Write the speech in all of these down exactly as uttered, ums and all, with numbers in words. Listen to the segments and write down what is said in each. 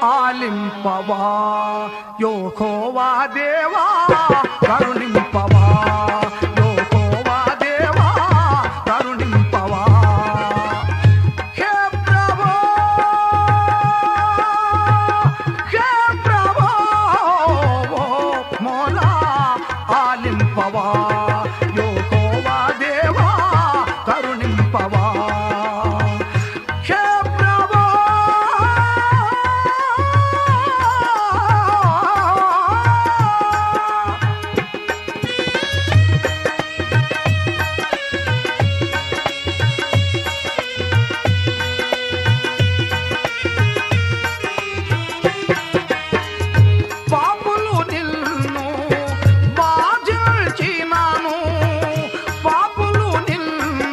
ఆలింపవా యెహోవా దేవా కరుణింపవా యెహోవా దేవా కరుణింపవా హే ప్రభు హే ప్రభు మోలా ఆలింపవా యెహోవా దేవా కరుణింపవా హే ప్రభు పాపులు నిన్ను బాధించినాను పాపులు నిన్ను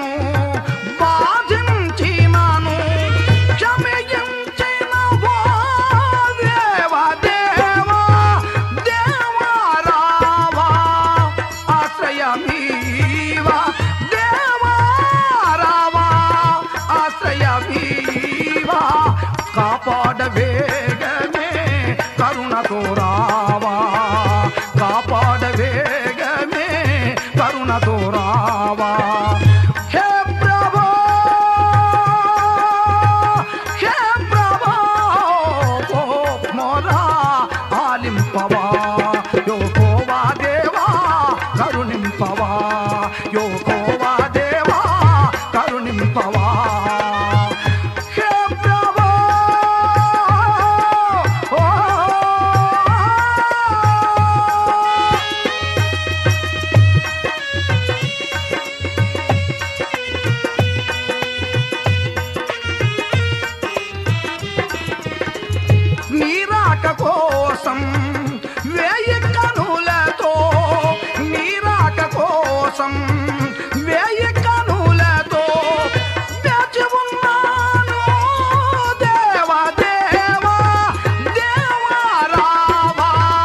బాధించినాను క్షమించినవో దేవా దేవా దేవా రావా ఆశ్రయమీవా దేవా రావా ఆశ్రయమీవా కాపాడవేగమే కరుణతో రావా కాపాడవేగమే కరుణతో రావా హే ప్రభు హే ప్రభు మోరా ఆలింపవా యెహోవా దేవా కరుణింపవా యెహోవా దేవా కరుణింపవా హే ప్రభు ఓ నీరాక కోసం వేయి కనులతో నీరాక కోసం వేయి కనులతో వేచి ఉన్నాను దేవా దేవా దేవా రావా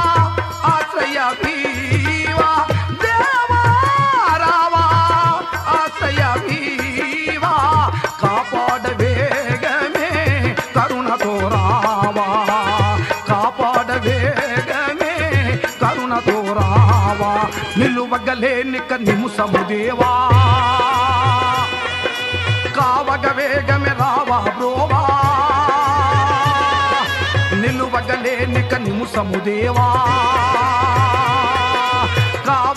ఆశ్రయమీవా దేవా రావా ఆశ్రయమీవా కాపాడవేగమే కరుణతో రావా కాపాడవేగమే కరుణతో రావా నిలువగలేని కన్నిముసము దేవా కావగ వేగమే రావా బ్రోవా నిలువగలేని కన్నిముసము దేవా కావ